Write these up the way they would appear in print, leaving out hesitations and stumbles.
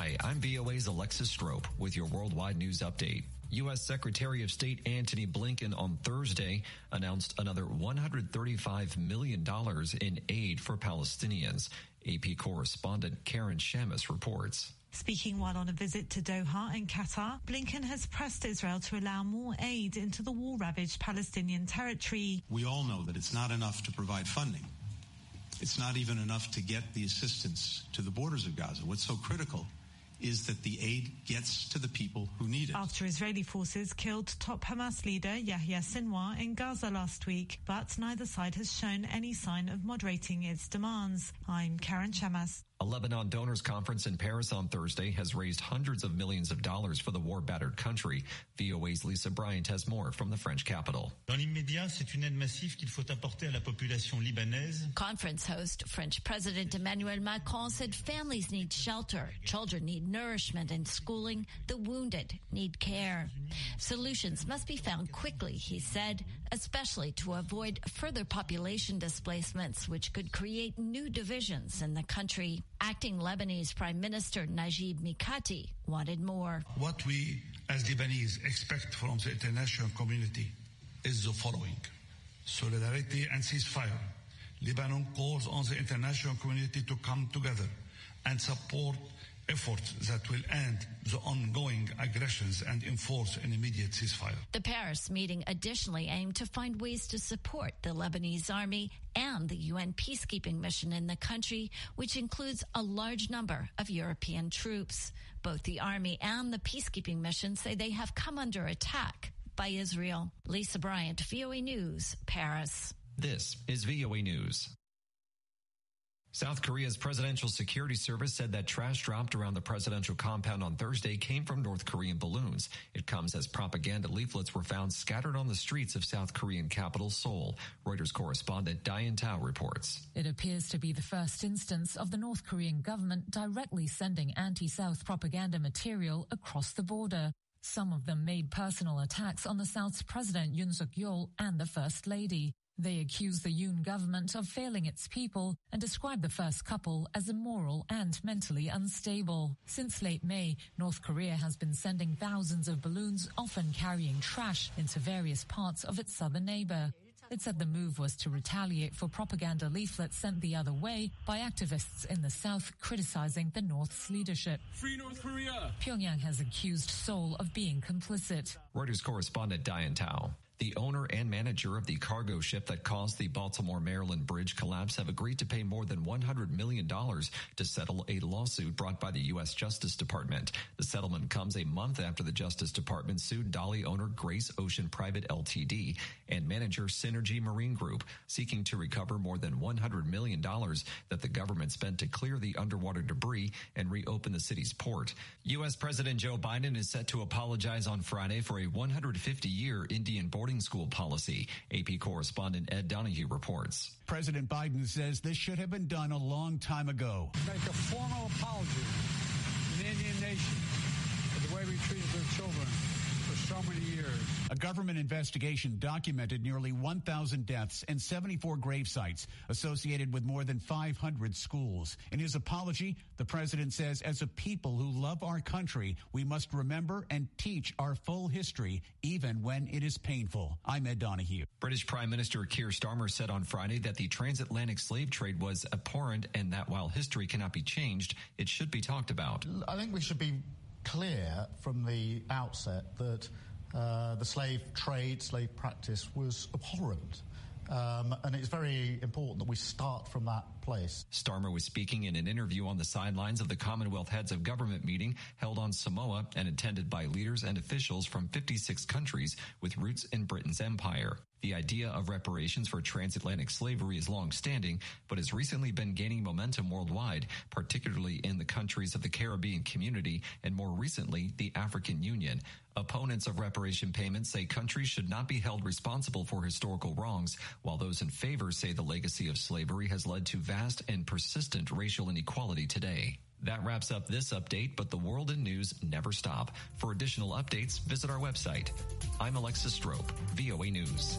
Hi, I'm VOA's Alexis Strope with your worldwide news update. U.S. Secretary of State Antony Blinken on Thursday announced another $135 million in aid for Palestinians. AP correspondent Karen Shamus reports. Speaking while on a visit to Doha in Qatar, Blinken has pressed Israel to allow more aid into the war-ravaged Palestinian territory. We all know that it's not enough to provide funding. It's not even enough to get the assistance to the borders of Gaza. What's so critical is that the aid gets to the people who need it. After Israeli forces killed top Hamas leader Yahya Sinwar in Gaza last week, but neither side has shown any sign of moderating its demands. I'm Karen Shamas. A Lebanon donors conference in Paris on Thursday has raised hundreds of millions of dollars for the war-battered country. VOA's Lisa Bryant has more from the French capital. Dans l'immédiat, c'est une aide massive qu'il faut apporter à la population libanaise. Conference host French President Emmanuel Macron said families need shelter, children need nourishment and schooling, the wounded need care. Solutions must be found quickly, he said, especially to avoid further population displacements, which could create new divisions in the country. Acting Lebanese Prime Minister Najib Mikati wanted more. What we as Lebanese expect from the international community is the following: solidarity and ceasefire. Lebanon calls on the international community to come together and support efforts that will end the ongoing aggressions and enforce an immediate ceasefire. The Paris meeting additionally aimed to find ways to support the Lebanese army and the UN peacekeeping mission in the country, which includes a large number of European troops. Both the army and the peacekeeping mission say they have come under attack by Israel. Lisa Bryant, VOA News, Paris. This is VOA News. South Korea's Presidential Security Service said that trash dropped around the presidential compound on Thursday came from North Korean balloons. It comes as propaganda leaflets were found scattered on the streets of South Korean capital Seoul. Reuters correspondent Diane Tao reports. It appears to be the first instance of the North Korean government directly sending anti-South propaganda material across the border. Some of them made personal attacks on the South's President Yoon Suk-yeol and the First Lady. They accuse the Yoon government of failing its people and describe the first couple as immoral and mentally unstable. Since late May, North Korea has been sending thousands of balloons, often carrying trash, into various parts of its southern neighbor. It said the move was to retaliate for propaganda leaflets sent the other way by activists in the south criticizing the North's leadership. Free North Korea! Pyongyang has accused Seoul of being complicit. Reuters correspondent Diane Tao. The owner and manager of the cargo ship that caused the Baltimore-Maryland bridge collapse have agreed to pay more than $100 million to settle a lawsuit brought by the U.S. Justice Department. The settlement comes a month after the Justice Department sued Dolly owner Grace Ocean Private Ltd. and manager Synergy Marine Group, seeking to recover more than $100 million that the government spent to clear the underwater debris and reopen the city's port. U.S. President Joe Biden is set to apologize on Friday for a 150-year Indian boarding school policy. AP correspondent Ed Donahue reports. President Biden says this should have been done a long time ago. Make a formal apology to the Indian nation for the way we treated their children for so many years. A government investigation documented nearly 1,000 deaths and 74 grave sites associated with more than 500 schools. In his apology, the president says, as a people who love our country, we must remember and teach our full history, even when it is painful. I'm Ed Donahue. British Prime Minister Keir Starmer said on Friday that the transatlantic slave trade was abhorrent and that while history cannot be changed, it should be talked about. I think we should be clear from the outset that the slave trade, slave practice was abhorrent. And it's very important that we start from that place. Starmer was speaking in an interview on the sidelines of the Commonwealth Heads of Government meeting held on Samoa and attended by leaders and officials from 56 countries with roots in Britain's empire. The idea of reparations for transatlantic slavery is long-standing, but has recently been gaining momentum worldwide, particularly in the countries of the Caribbean community and more recently, the African Union. Opponents of reparation payments say countries should not be held responsible for historical wrongs, while those in favor say the legacy of slavery has led to vast and persistent racial inequality today. That wraps up this update, but the world and news never stop. For additional updates, visit our website. I'm Alexis Strope, VOA News.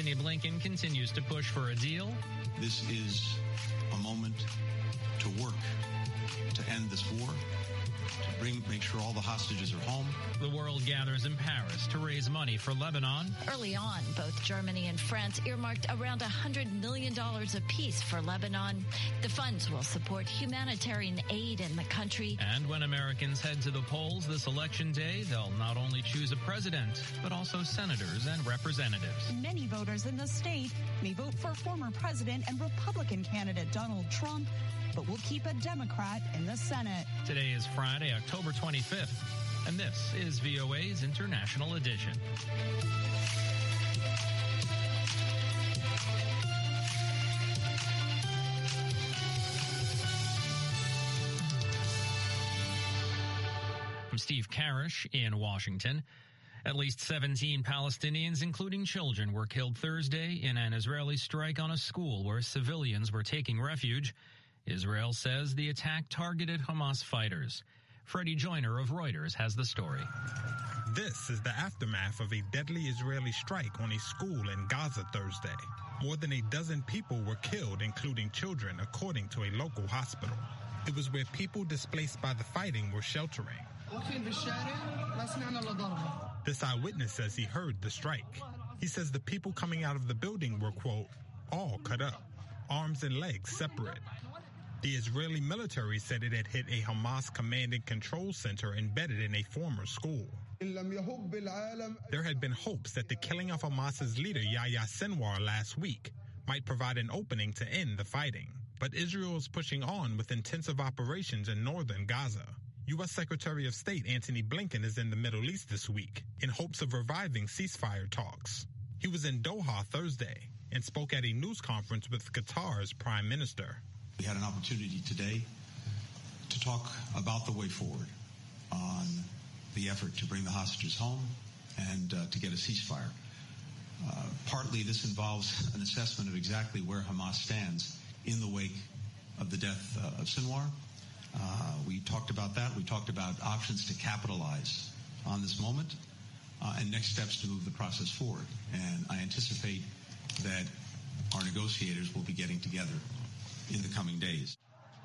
Anthony Blinken continues to push for a deal. This is a moment to work to end this war, to make sure all the hostages are home. The world gathers in Paris to raise money for Lebanon. Early on, both Germany and France earmarked around $100 million apiece for Lebanon. The funds will support humanitarian aid in the country. And when Americans head to the polls this election day, they'll not only choose a president, but also senators and representatives. Many voters in the state may vote for former President and Republican candidate Donald Trump, but will keep a Democrat in the Senate. Today is Friday, October 25th, and this is VOA's International Edition. I'm Steve Karish in Washington. At least 17 Palestinians, including children, were killed Thursday in an Israeli strike on a school where civilians were taking refuge. Israel says the attack targeted Hamas fighters. Freddie Joyner of Reuters has the story. This is the aftermath of a deadly Israeli strike on a school in Gaza Thursday. More than a dozen people were killed, including children, according to a local hospital. It was where people displaced by the fighting were sheltering. This eyewitness says he heard the strike. He says the people coming out of the building were, quote, all cut up, arms and legs separate. The Israeli military said it had hit a Hamas command and control center embedded in a former school. There had been hopes that the killing of Hamas's leader Yahya Sinwar last week might provide an opening to end the fighting. But Israel is pushing on with intensive operations in northern Gaza. U.S. Secretary of State Antony Blinken is in the Middle East this week in hopes of reviving ceasefire talks. He was in Doha Thursday and spoke at a news conference with Qatar's prime minister. We had an opportunity today to talk about the way forward on the effort to bring the hostages home and to get a ceasefire. Partly this involves an assessment of exactly where Hamas stands in the wake of the death of Sinwar. We talked about that. We talked about options to capitalize on this moment and next steps to move the process forward. And I anticipate that our negotiators will be getting together in the coming days.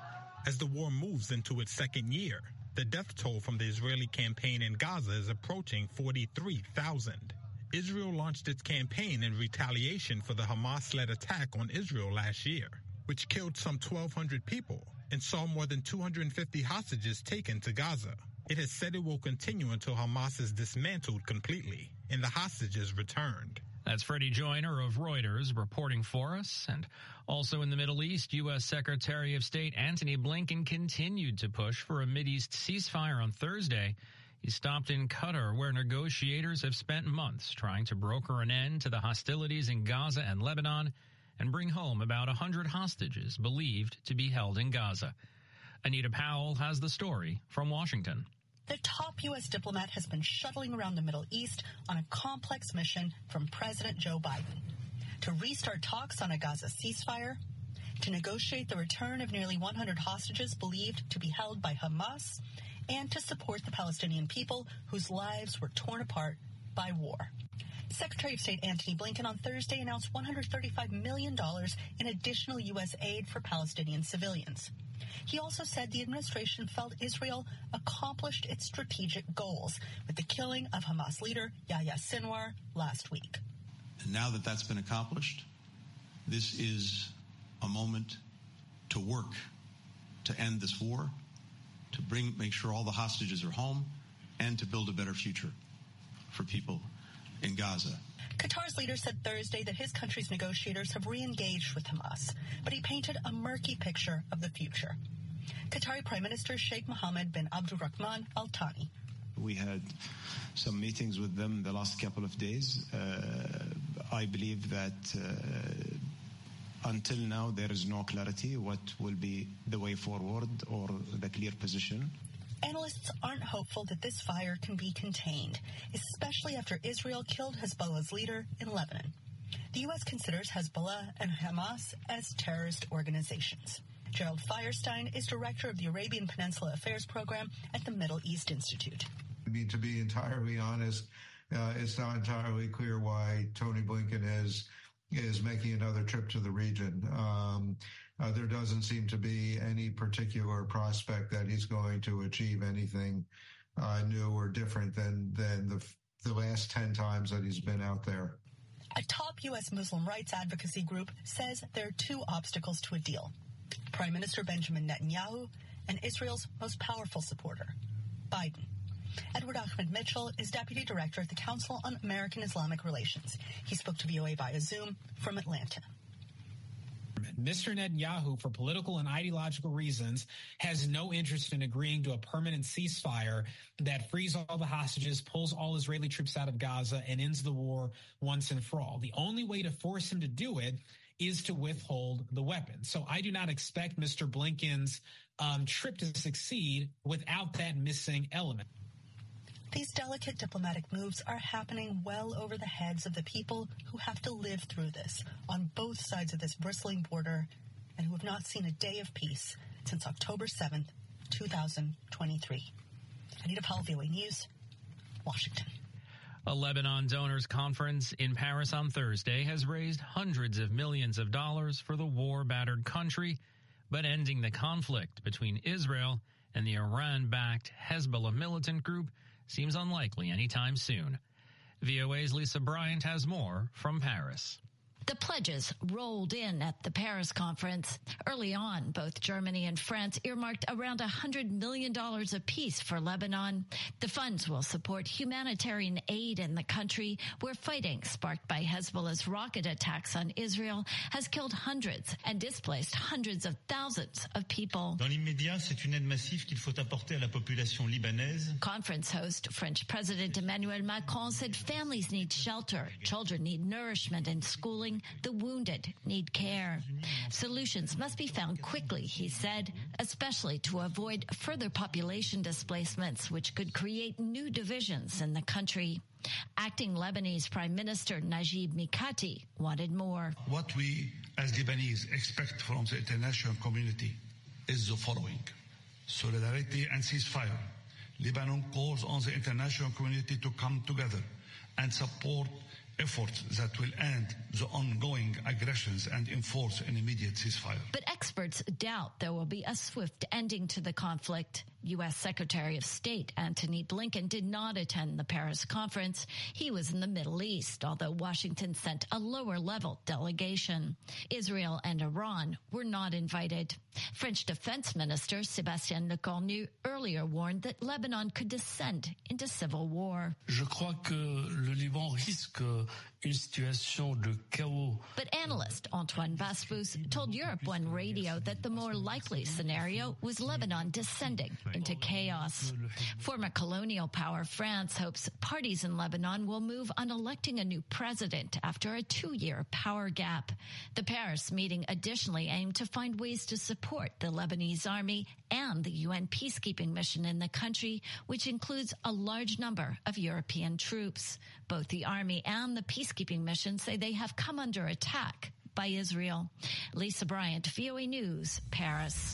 As the war moves into its second year, the death toll from the Israeli campaign in Gaza is approaching 43,000. Israel launched its campaign in retaliation for the Hamas-led attack on Israel last year, which killed some 1,200 people and saw more than 250 hostages taken to Gaza. It has said it will continue until Hamas is dismantled completely and the hostages returned. That's Freddie Joyner of Reuters reporting for us. And also in the Middle East, U.S. Secretary of State Antony Blinken continued to push for a Mideast ceasefire on Thursday. He stopped in Qatar, where negotiators have spent months trying to broker an end to the hostilities in Gaza and Lebanon and bring home about 100 hostages believed to be held in Gaza. Anita Powell has the story from Washington. The top U.S. diplomat has been shuttling around the Middle East on a complex mission from President Joe Biden to restart talks on a Gaza ceasefire, to negotiate the return of nearly 100 hostages believed to be held by Hamas, and to support the Palestinian people whose lives were torn apart by war. Secretary of State Antony Blinken on Thursday announced $135 million in additional U.S. aid for Palestinian civilians. He also said the administration felt Israel accomplished its strategic goals with the killing of Hamas leader Yahya Sinwar last week. And now that that's been accomplished, this is a moment to work to end this war, to make sure all the hostages are home, and to build a better future for people in Gaza. Qatar's leader said Thursday that his country's negotiators have re-engaged with Hamas, but he painted a murky picture of the future. Qatari Prime Minister Sheikh Mohammed bin Abdulrahman Al Thani. We had some meetings with them the last couple of days. I believe that until now there is no clarity what will be the way forward or the clear position. Analysts aren't hopeful that this fire can be contained, especially after Israel killed Hezbollah's leader in Lebanon. The U.S. considers Hezbollah and Hamas as terrorist organizations. Gerald Firestein is director of the Arabian Peninsula Affairs Program at the Middle East Institute. To be entirely honest, it's not entirely clear why Tony Blinken has is making another trip to the region. There doesn't seem to be any particular prospect that he's going to achieve anything new or different than the last 10 times that he's been out there. A top U.S. Muslim rights advocacy group says there are two obstacles to a deal: Prime Minister Benjamin Netanyahu and Israel's most powerful supporter, Biden. Edward Ahmed Mitchell is Deputy Director at the Council on American Islamic Relations. He spoke to VOA via Zoom from Atlanta. Mr. Netanyahu, for political and ideological reasons, has no interest in agreeing to a permanent ceasefire that frees all the hostages, pulls all Israeli troops out of Gaza, and ends the war once and for all. The only way to force him to do it is to withhold the weapons. So I do not expect Mr. Blinken's trip to succeed without that missing element. These delicate diplomatic moves are happening well over the heads of the people who have to live through this on both sides of this bristling border and who have not seen a day of peace since October 7th, 2023. Anita Powell, VOA News, Washington. A Lebanon donors conference in Paris on Thursday has raised hundreds of millions of dollars for the war-battered country, but ending the conflict between Israel and the Iran-backed Hezbollah militant group seems unlikely anytime soon. VOA's Lisa Bryant has more from Paris. The pledges rolled in at the Paris conference. Early on, both Germany and France earmarked around $100 million apiece for Lebanon. The funds will support humanitarian aid in the country where fighting sparked by Hezbollah's rocket attacks on Israel has killed hundreds and displaced hundreds of thousands of people. Dans l'immédiat, c'est une aide massive qu'il faut apporter à la population libanaise. Conference host French President Emmanuel Macron said families need shelter, children need nourishment and schooling, the wounded need care. Solutions must be found quickly, he said, especially to avoid further population displacements, which could create new divisions in the country. Acting Lebanese Prime Minister Najib Mikati wanted more. What we as Lebanese expect from the international community is the following: solidarity and ceasefire. Lebanon calls on the international community to come together and support efforts that will end the ongoing aggressions and enforce an immediate ceasefire. But experts doubt there will be a swift ending to the conflict. U.S. Secretary of State Antony Blinken did not attend the Paris conference. He was in the Middle East, although Washington sent a lower-level delegation. Israel and Iran were not invited. French Defense Minister Sébastien Lecornu earlier warned that Lebanon could descend into civil war. Je crois que le Liban risque une situation de chaos. But analyst Antoine Vaspus told Europe One Radio that the more likely scenario was Lebanon descending into chaos. Former colonial power France hopes parties in Lebanon will move on electing a new president after a 2-year power gap. The Paris meeting additionally aimed to find ways to support the Lebanese army and the UN peacekeeping mission in the country, which includes a large number of European troops. Both the army and the peacekeeping mission say they have come under attack by Israel. Lisa Bryant, VOA News, Paris.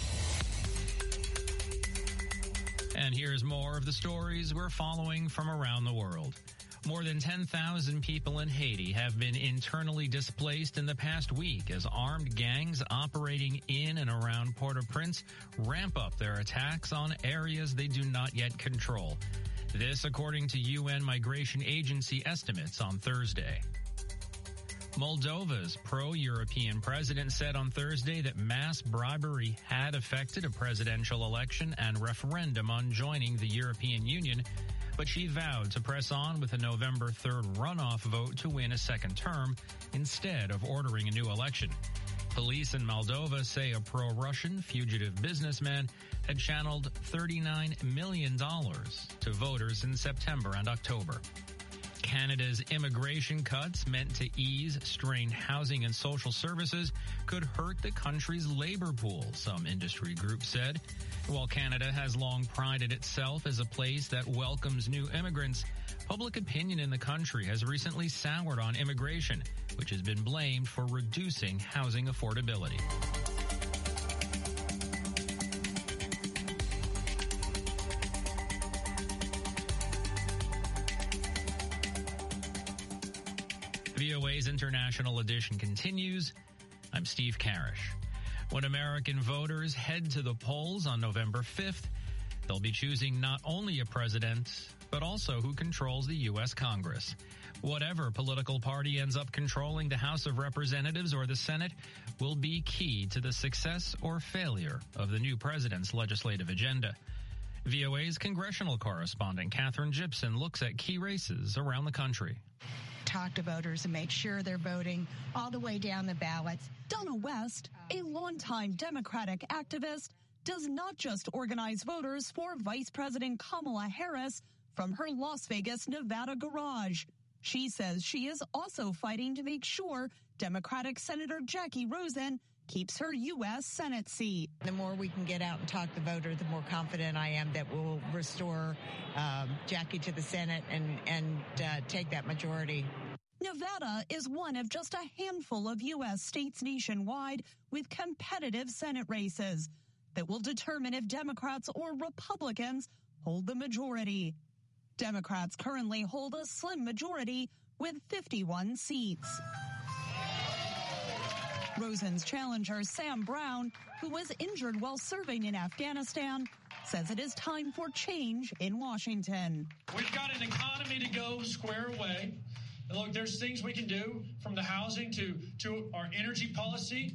And here's more of the stories we're following from around the world. More than 10,000 people in Haiti have been internally displaced in the past week as armed gangs operating in and around Port-au-Prince ramp up their attacks on areas they do not yet control. This according to UN Migration Agency estimates on Thursday. Moldova's pro-European president said on Thursday that mass bribery had affected a presidential election and referendum on joining the European Union, but she vowed to press on with a November 3rd runoff vote to win a second term instead of ordering a new election. Police in Moldova say a pro-Russian fugitive businessman had channeled $39 million to voters in September and October. Canada's immigration cuts meant to ease strained housing and social services could hurt the country's labor pool, some industry groups said. While Canada has long prided itself as a place that welcomes new immigrants, public opinion in the country has recently soured on immigration, which has been blamed for reducing housing affordability. VOA's International Edition continues. I'm Steve Karish. When American voters head to the polls on November 5th, they'll be choosing not only a president, but also who controls the U.S. Congress. Whatever political party ends up controlling the House of Representatives or the Senate will be key to the success or failure of the new president's legislative agenda. VOA's congressional correspondent Katherine Gibson looks at key races around the country. Talk to voters and make sure they're voting all the way down the ballots. Donna West, a longtime Democratic activist, does not just organize voters for Vice President Kamala Harris from her Las Vegas, Nevada garage. She says she is also fighting to make sure Democratic Senator Jackie Rosen keeps her U.S. Senate seat. The more we can get out and talk to voters, the more confident I am that we'll restore Jackie to the Senate and take that majority. Nevada is one of just a handful of U.S. states nationwide with competitive Senate races that will determine if Democrats or Republicans hold the majority. Democrats currently hold a slim majority with 51 seats. Rosen's challenger, Sam Brown, who was injured while serving in Afghanistan, says it is time for change in Washington. We've got an economy to go square away. And look, there's things we can do from the housing to our energy policy.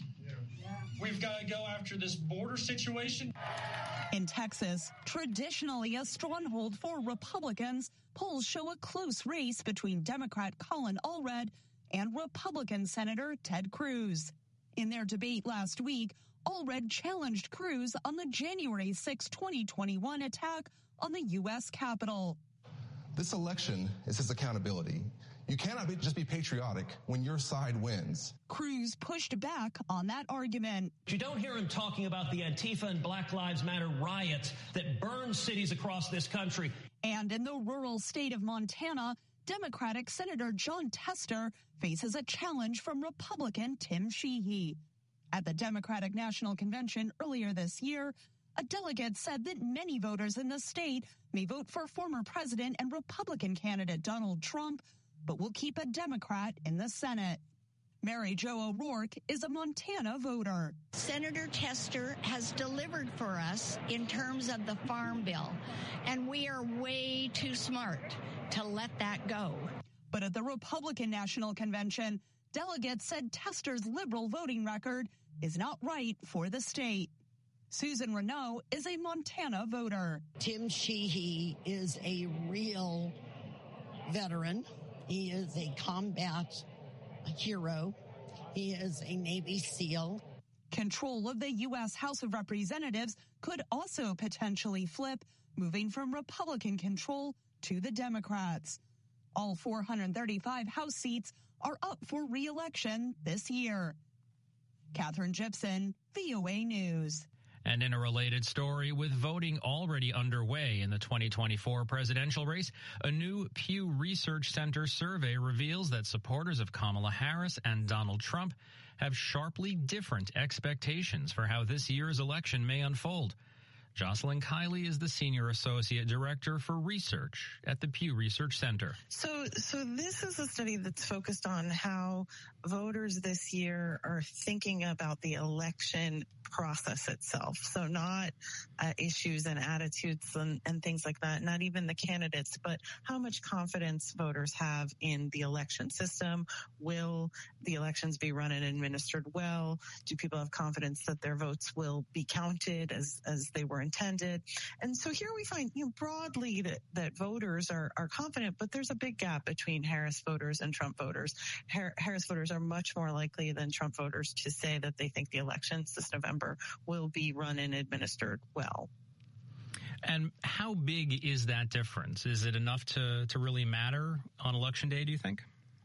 We've got to go after this border situation. In Texas, traditionally a stronghold for Republicans, polls show a close race between Democrat Colin Allred and Republican Senator Ted Cruz. In their debate last week, Allred challenged Cruz on the January 6, 2021 attack on the U.S. Capitol. This election is his accountability. You cannot just be patriotic when your side wins. Cruz pushed back on that argument. You don't hear him talking about the Antifa and Black Lives Matter riots that burned cities across this country. And in the rural state of Montana, Democratic Senator Jon Tester faces a challenge from Republican Tim Sheehy. At the Democratic National Convention earlier this year, a delegate said that many voters in the state may vote for former president and Republican candidate Donald Trump, but will keep a Democrat in the Senate. Mary Jo O'Rourke is a Montana voter. Senator Tester has delivered for us in terms of the farm bill, and we are way too smart to let that go. But at the Republican National Convention, delegates said Tester's liberal voting record is not right for the state. Susan Renault is a Montana voter. Tim Sheehy is a real veteran. He is a combat hero. He is a Navy SEAL. Control of the U.S. House of Representatives could also potentially flip, moving from Republican control to the Democrats. All 435 House seats are up for re-election this year. Katherine Gibson, VOA News. And in a related story, with voting already underway in the 2024 presidential race, a new Pew Research Center survey reveals that supporters of Kamala Harris and Donald Trump have sharply different expectations for how this year's election may unfold. Jocelyn Kiley is the Senior Associate Director for Research at the Pew Research Center. So this is a study that's focused on how voters this year are thinking about the election process itself. So not issues and attitudes and things like that, not even the candidates, but how much confidence voters have in the election system. Will the elections be run and administered well? Do people have confidence that their votes will be counted as they were intended? And so here we find, broadly that voters are confident, but there's a big gap between Harris voters and Trump voters. Harris voters are much more likely than Trump voters to say that they think the elections this November will be run and administered well. And how big is that difference? Is it enough to really matter on Election Day, do you think?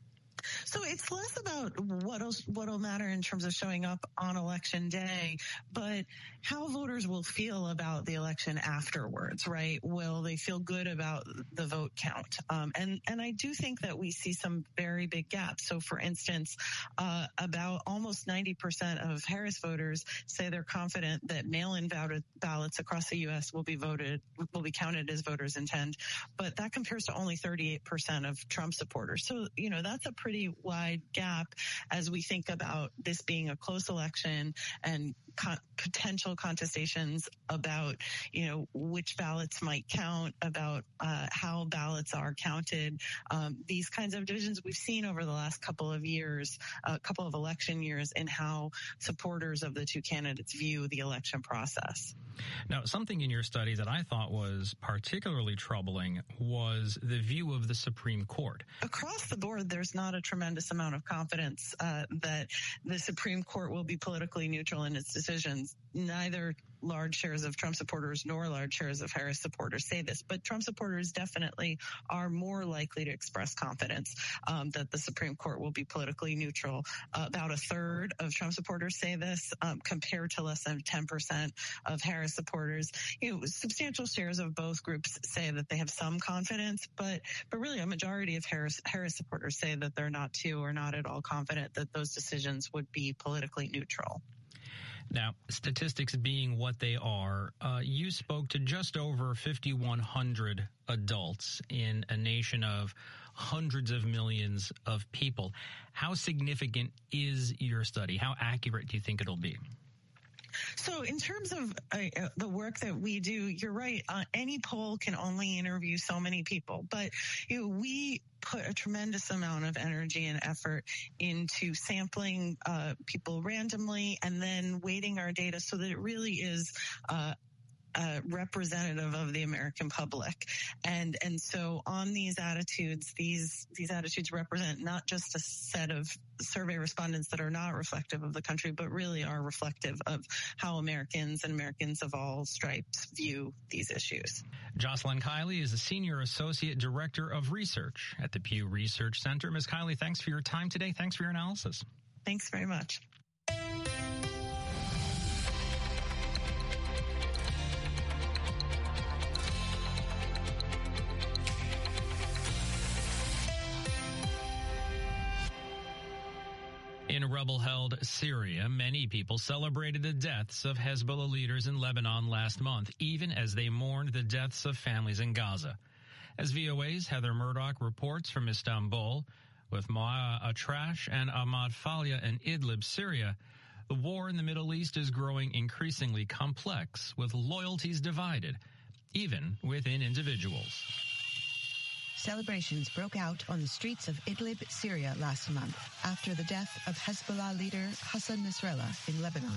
So it's less about what'll matter in terms of showing up on Election Day, but how voters will feel about the election afterwards, right? Will they feel good about the vote count? And I do think that we see some very big gaps. So for instance, about almost 90% of Harris voters say they're confident that mail-in ballots across the U.S. will be counted as voters intend, but that compares to only 38% of Trump supporters. So, that's a pretty wide gap as we think about this being a close election and potential contestations about, which ballots might count, about how ballots are counted. These kinds of divisions we've seen over the last couple of years, a couple of election years, in how supporters of the two candidates view the election process. Now, something in your study that I thought was particularly troubling was the view of the Supreme Court. Across the board, there's not a tremendous amount of confidence that the Supreme Court will be politically neutral in its decisions. Neither large shares of Trump supporters nor large shares of Harris supporters say this, but Trump supporters definitely are more likely to express confidence that the Supreme Court will be politically neutral. About a third of Trump supporters say this, compared to less than 10% of Harris supporters. Substantial shares of both groups say that they have some confidence, but really a majority of Harris supporters say that they're not too or not at all confident that those decisions would be politically neutral. Now, statistics being what they are, you spoke to just over 5,100 adults in a nation of hundreds of millions of people. How significant is your study? How accurate do you think it'll be? So in terms of the work that we do, you're right. Any poll can only interview so many people, but we put a tremendous amount of energy and effort into sampling people randomly and then weighting our data so that it really is representative of the American public. And so on these attitudes, these attitudes represent not just a set of survey respondents that are not reflective of the country, but really are reflective of how Americans and Americans of all stripes view these issues. Jocelyn Kiley is the Senior Associate Director of Research at the Pew Research Center. Ms. Kiley, thanks for your time today. Thanks for your analysis. Thanks very much. In rebel-held Syria, many people celebrated the deaths of Hezbollah leaders in Lebanon last month, even as they mourned the deaths of families in Gaza. As VOA's Heather Murdoch reports from Istanbul, with Moaa Atrash and Ahmad Falia in Idlib, Syria, the war in the Middle East is growing increasingly complex, with loyalties divided, even within individuals. Celebrations broke out on the streets of Idlib, Syria last month after the death of Hezbollah leader Hassan Nasrallah in Lebanon.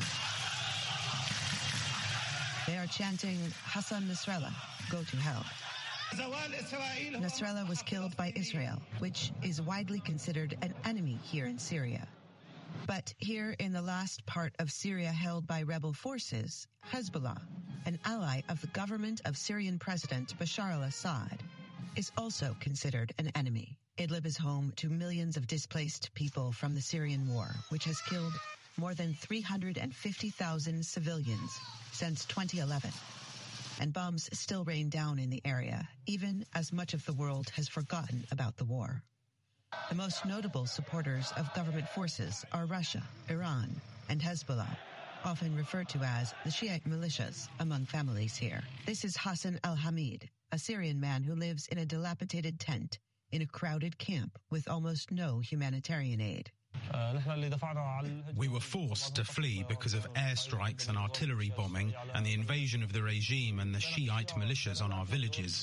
They are chanting, "Hassan Nasrallah, go to hell." Nasrallah was killed by Israel, which is widely considered an enemy here in Syria. But here in the last part of Syria held by rebel forces, Hezbollah, an ally of the government of Syrian President Bashar al-Assad, is also considered an enemy. Idlib is home to millions of displaced people from the Syrian war, which has killed more than 350,000 civilians since 2011. And bombs still rain down in the area, even as much of the world has forgotten about the war. The most notable supporters of government forces are Russia, Iran, and Hezbollah, often referred to as the Shiite militias among families here. This is Hassan al-Hamid, a Syrian man who lives in a dilapidated tent in a crowded camp with almost no humanitarian aid. We were forced to flee because of airstrikes and artillery bombing and the invasion of the regime and the Shiite militias on our villages.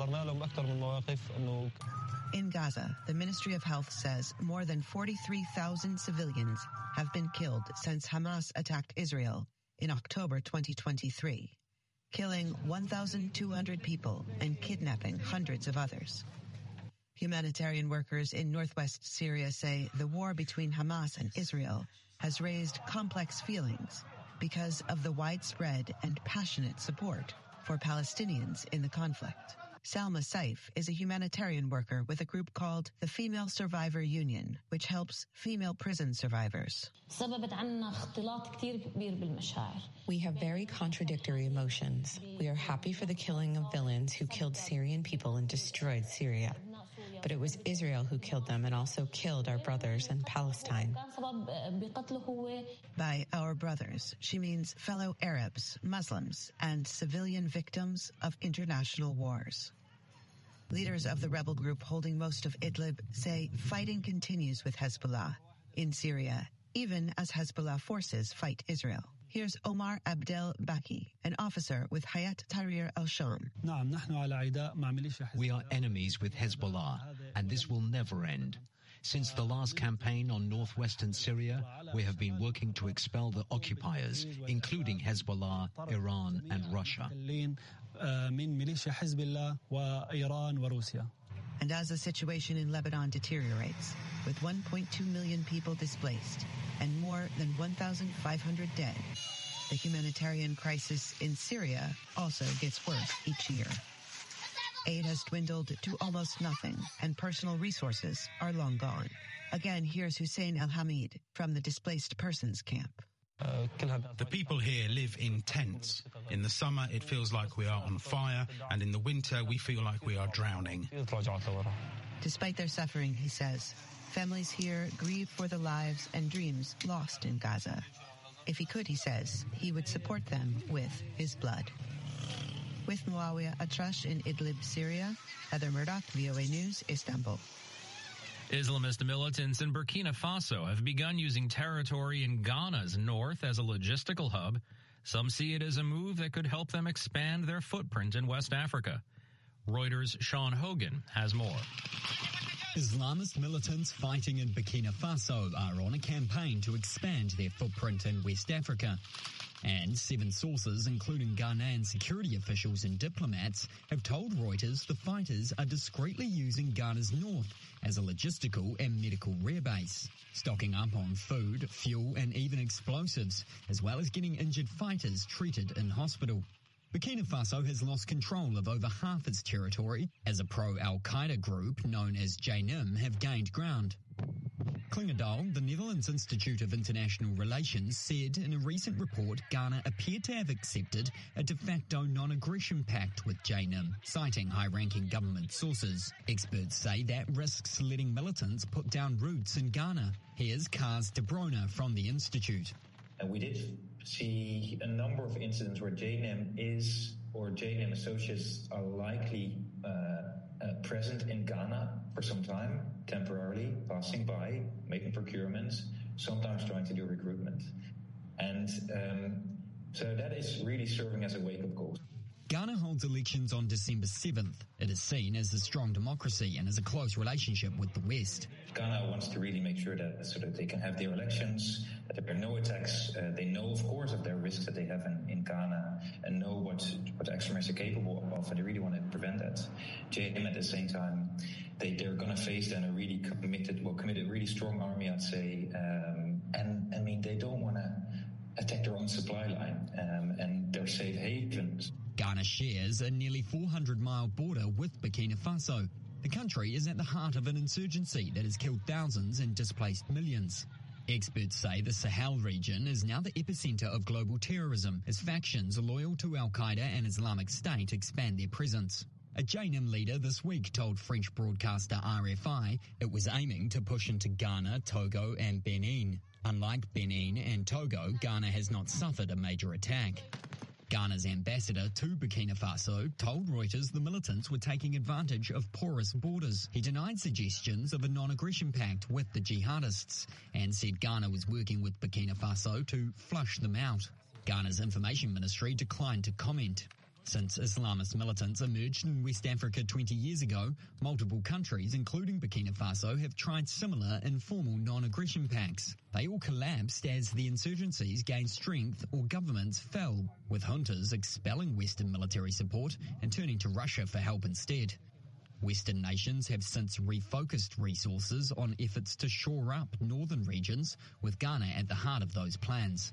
In Gaza, the Ministry of Health says more than 43,000 civilians have been killed since Hamas attacked Israel in October 2023, killing 1,200 people and kidnapping hundreds of others. Humanitarian workers in northwest Syria say the war between Hamas and Israel has raised complex feelings because of the widespread and passionate support for Palestinians in the conflict. Salma Saif is a humanitarian worker with a group called the Female Survivor Union, which helps female prison survivors. We have very contradictory emotions. We are happy for the killing of villains who killed Syrian people and destroyed Syria. But it was Israel who killed them and also killed our brothers in Palestine. By our brothers, she means fellow Arabs, Muslims, and civilian victims of international wars. Leaders of the rebel group holding most of Idlib say fighting continues with Hezbollah in Syria, even as Hezbollah forces fight Israel. Here's Omar Abdel Baki, an officer with Hayat Tahrir al-Sham. We are enemies with Hezbollah, and this will never end. Since the last campaign on northwestern Syria, we have been working to expel the occupiers, including Hezbollah, Iran, and Russia. And as the situation in Lebanon deteriorates, with 1.2 million people displaced and more than 1,500 dead, the humanitarian crisis in Syria also gets worse each year. Aid has dwindled to almost nothing, and personal resources are long gone. Again, here's Hussein El-Hamid from the displaced persons camp. The people here live in tents. In the summer, it feels like we are on fire, and in the winter, we feel like we are drowning. Despite their suffering, he says, families here grieve for the lives and dreams lost in Gaza. If he could, he says, he would support them with his blood. With Muawiyah Atrash in Idlib, Syria, Heather Murdoch, VOA News, Istanbul. Islamist militants in Burkina Faso have begun using territory in Ghana's north as a logistical hub. Some see it as a move that could help them expand their footprint in West Africa. Reuters' Sean Hogan has more. Islamist militants fighting in Burkina Faso are on a campaign to expand their footprint in West Africa. And 7 sources, including Ghanaian security officials and diplomats, have told Reuters the fighters are discreetly using Ghana's north as a logistical and medical rear base, stocking up on food, fuel and even explosives, as well as getting injured fighters treated in hospital. Burkina Faso has lost control of over half its territory as a pro-Al-Qaeda group known as JNIM have gained ground. Klingendahl, the Netherlands Institute of International Relations, said in a recent report Ghana appeared to have accepted a de facto non-aggression pact with JNIM, citing high-ranking government sources. Experts say that risks letting militants put down roots in Ghana. Here's Kaz de Bruyne from the Institute. We did see a number of incidents where JNIM associates are likely present in Ghana for some time, temporarily passing by, making procurements, sometimes trying to do recruitment. And so that is really serving as a wake-up call. Ghana holds elections on December 7th. It is seen as a strong democracy and has a close relationship with the West. Ghana wants to really make sure that so that they can have their elections, that there are no attacks. They know, of course, of their risks that they have in Ghana and know what extremists are capable of, and they really want to prevent that. JNIM at the same time, they're going to face then a really committed, really strong army, I'd say. And I mean, they don't want to attack their own supply line and their safe havens. Ghana shares a nearly 400-mile border with Burkina Faso. The country is at the heart of an insurgency that has killed thousands and displaced millions. Experts say the Sahel region is now the epicenter of global terrorism as factions loyal to Al-Qaeda and Islamic State expand their presence. A JNIM leader this week told French broadcaster RFI it was aiming to push into Ghana, Togo and Benin. Unlike Benin and Togo, Ghana has not suffered a major attack. Ghana's ambassador to Burkina Faso told Reuters the militants were taking advantage of porous borders. He denied suggestions of a non-aggression pact with the jihadists and said Ghana was working with Burkina Faso to flush them out. Ghana's information ministry declined to comment. Since Islamist militants emerged in West Africa 20 years ago, multiple countries, including Burkina Faso, have tried similar informal non-aggression pacts. They all collapsed as the insurgencies gained strength or governments fell, with juntas expelling Western military support and turning to Russia for help instead. Western nations have since refocused resources on efforts to shore up northern regions, with Ghana at the heart of those plans.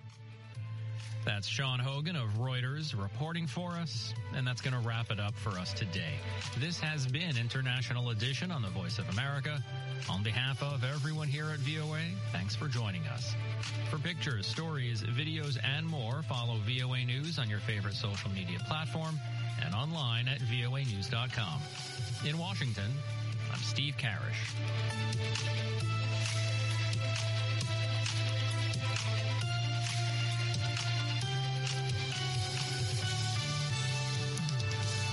That's Sean Hogan of Reuters reporting for us, and that's going to wrap it up for us today. This has been International Edition on the Voice of America. On behalf of everyone here at VOA, thanks for joining us. For pictures, stories, videos, and more, follow VOA News on your favorite social media platform and online at voanews.com. In Washington, I'm Steve Karish.